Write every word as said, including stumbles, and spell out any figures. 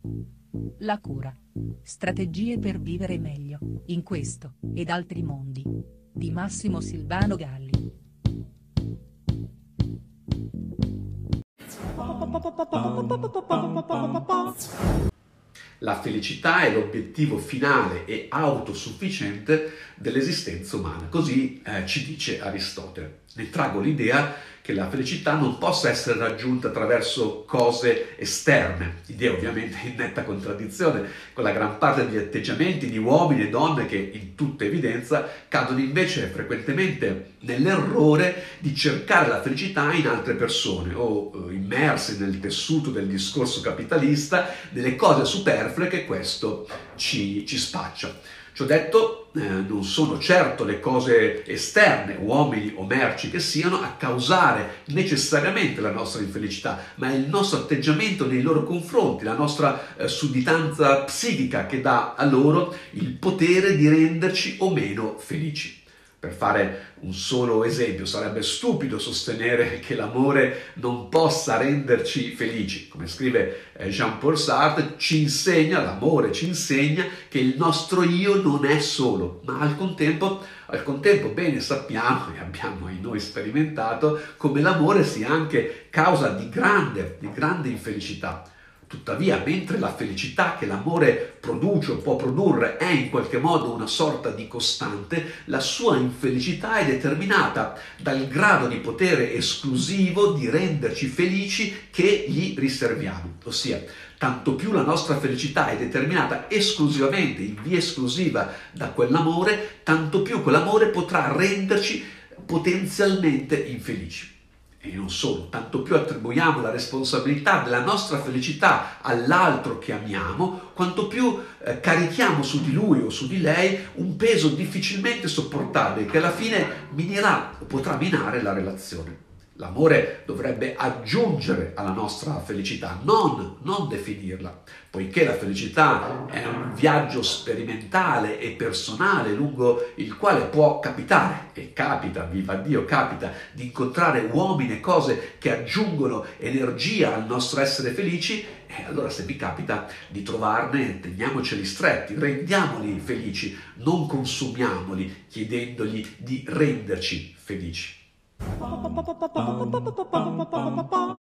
La cura. Strategie per vivere meglio, in questo, ed altri mondi. Di Massimo Silvano Galli. La felicità è l'obiettivo finale e autosufficiente dell'esistenza umana, così eh, ci dice Aristotele. Ne trago l'idea che la felicità non possa essere raggiunta attraverso cose esterne, idea ovviamente in netta contraddizione con la gran parte degli atteggiamenti di uomini e donne che in tutta evidenza cadono invece frequentemente nell'errore di cercare la felicità in altre persone o eh, immersi nel tessuto del discorso capitalista, nelle cose superflue che questo ci, ci spaccia. Ciò detto, eh, non sono certo le cose esterne, uomini o merci che siano, a causare necessariamente la nostra infelicità, ma è il nostro atteggiamento nei loro confronti, la nostra eh, sudditanza psichica che dà a loro il potere di renderci o meno felici. Per fare un solo esempio, sarebbe stupido sostenere che l'amore non possa renderci felici. Come scrive Jean-Paul Sartre, ci insegna, l'amore ci insegna che il nostro io non è solo, ma al contempo, al contempo bene sappiamo, e abbiamo in noi sperimentato, come l'amore sia anche causa di grande, di grande infelicità. Tuttavia, mentre la felicità che l'amore produce o può produrre è in qualche modo una sorta di costante, la sua infelicità è determinata dal grado di potere esclusivo di renderci felici che gli riserviamo. Ossia, tanto più la nostra felicità è determinata esclusivamente, in via esclusiva, da quell'amore, tanto più quell'amore potrà renderci potenzialmente infelici. E non solo, tanto più attribuiamo la responsabilità della nostra felicità all'altro che amiamo, quanto più eh, carichiamo su di lui o su di lei un peso difficilmente sopportabile che alla fine minerà o potrà minare la relazione. L'amore dovrebbe aggiungere alla nostra felicità, non, non definirla, poiché la felicità è un viaggio sperimentale e personale lungo il quale può capitare, e capita, viva Dio, capita, di incontrare uomini e cose che aggiungono energia al nostro essere felici, e allora se vi capita di trovarne, teniamoceli stretti, rendiamoli felici, non consumiamoli chiedendogli di renderci felici.